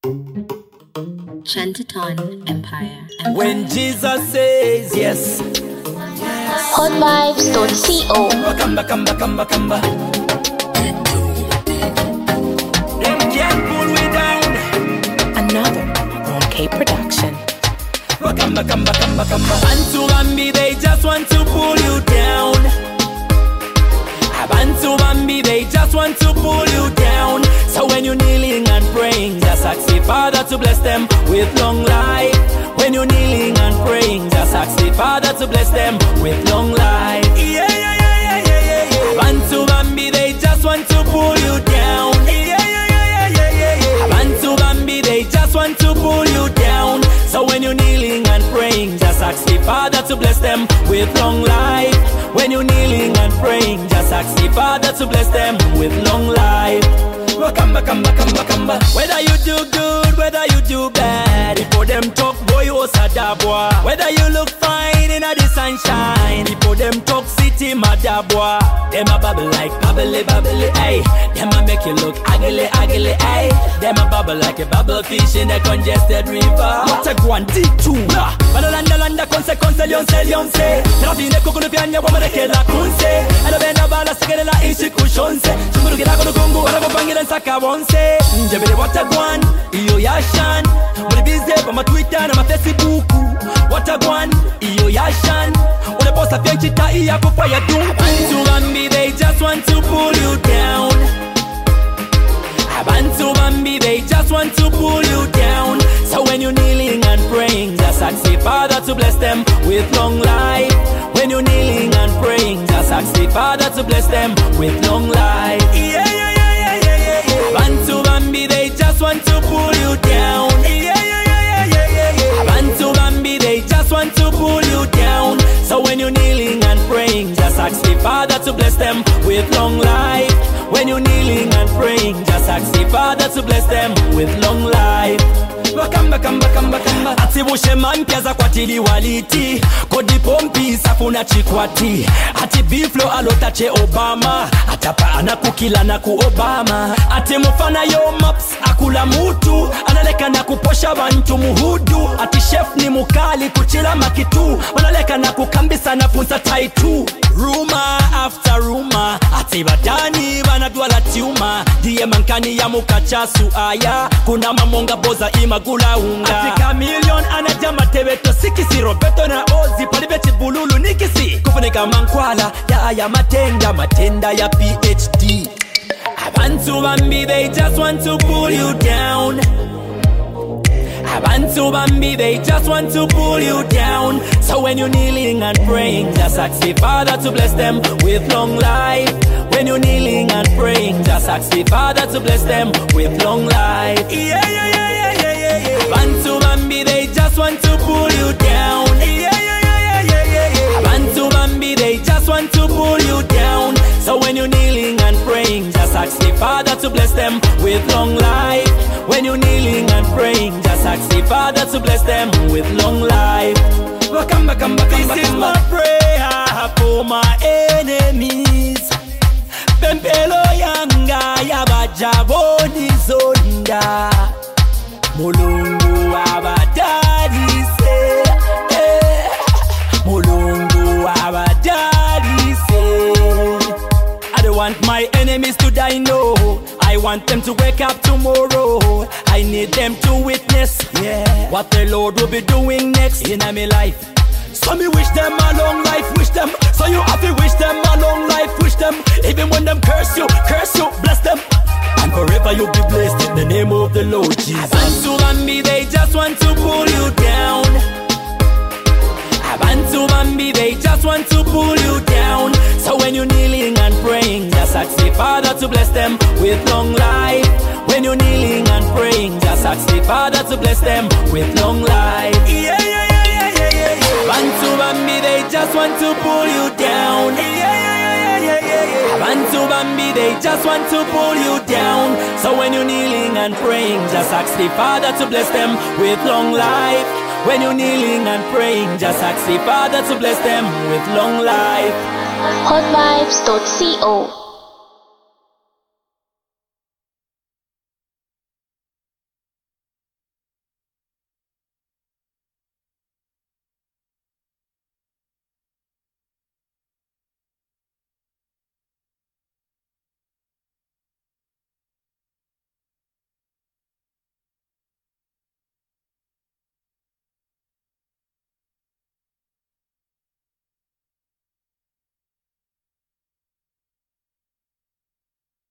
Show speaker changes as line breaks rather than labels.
Chantaton Empire.
When Jesus says yes,
Hotvibes.co.
Bakamba. Them can't pull me down.
Another OK production.
Bakamba. Bantu Bambi, they just want to pull you down. Bantu Bambi, they just want to pull you down. So when you're kneeling and praying, just ask the Father to bless them with long life. When you're kneeling and praying, just ask the Father to bless them with long life. Yeah. Bantu Bambi, they just want to pull you down. Yeah. Bantu Bambi, they just want to pull you down. So when you're kneeling and praying, just ask the Father to bless them with long life. When you're kneeling and praying, just ask the Father to bless them with long life. Bakamba. Whether you do good, whether you do bad, before them talk, boy, you sadabwa. Whether you look fine in the sunshine, before them talk, city madabwa. Them a bubble like bubbly, ay. Them a make you look ugly, ay. Them a bubble like a bubble fish in a congested river. What a guanti Balolanda, conse, lionse. Trafine kukuno pianya kwa marekela kunse. Elobenda bala sekele la ishi kushonse. Chumuru kila kunukungu, wala kupangile nsaka wonse. Njebele what a guan, iyo yashan. Mulibize pa ma Twitter na ma Facebook. What a guan, iyo yashan. Ule posta pianchita iya kufa ya dungu. Bantu Bambi, they just want to pull you down. Bantu Bambi, they just want to pull you down. So when you're kneeling and praying, just ask the Father to bless them with long life. When you're kneeling and praying, just ask the Father to bless them with long life. Yeah. Bantu Bambi, they just want to pull you down. Yeah. Bantu Bambi, they just want to pull you down. So when you're kneeling and praying, just ask the Father to bless them with long life. When you're kneeling and praying, just ask the Father to bless them with long life. Bakamba. Ati bushema mpya za kwatili waliti. Kodi pompi safuna chikwati. Ati biflo alotache Obama. Atapa anakukila na ku Obama. Ati mufana yo maps akula mutu. Analeka na kuposha bantu muhudu. Ati chef ni mukali kuchila makitu. Analeka na kukambisa na punta taitu. Rumor after rumor. Ati badani banadwala tiuma. Diye mankani ya mukachasu aya. Kuna mamonga boza imagula unga. Ati kamilion anajama tebeto sikisi. Roberto na Ozi palibeti bululu nikisi. Kufunika mankwala ya aya matenda ya PhD. Bantu Bambi, they just want to pull you down. Bantu Bambi, they just want to pull you down. So when you're kneeling and praying, just ask the Father to bless them with long life. When you're kneeling and praying, just ask the Father to bless them with long life. Yeah. Bantu Bambi, they just want to pull you down. Bantu Bambi, they just want to pull you down. So when you're kneeling and praying, just ask the Father to bless them with long life. When you're kneeling and praying, just ask the Father to bless them with long life. Bakamba. This is my prayer for my enemies. Pempelo yanga yabajaboni zonda. Mulungu abadali se. Mulungu abadali se. I don't want my enemies to die, no. I want them to wake up tomorrow. I need them to witness what the Lord will be doing next in my life. So me wish them a long life, wish them. So you have to wish them a long life, wish them. Even when them curse you, bless them. And forever you'll be blessed in the name of the Lord Jesus. Bantu Bambi, they just want to pull you down. Bantu Bambi, they just want to pull you down. So when you're kneeling and praying, just ask the Father to bless them with long life. When you're kneeling and praying, just ask the Father to bless them with long life. Yeah. Bantu Bambi, they just want to pull you down. Bantu Bambi, they just want to pull you down. So when you're kneeling and praying, just ask the Father to bless them with long life. When you're kneeling and praying, just ask the Father to bless them with long life.
Hotvibes.co.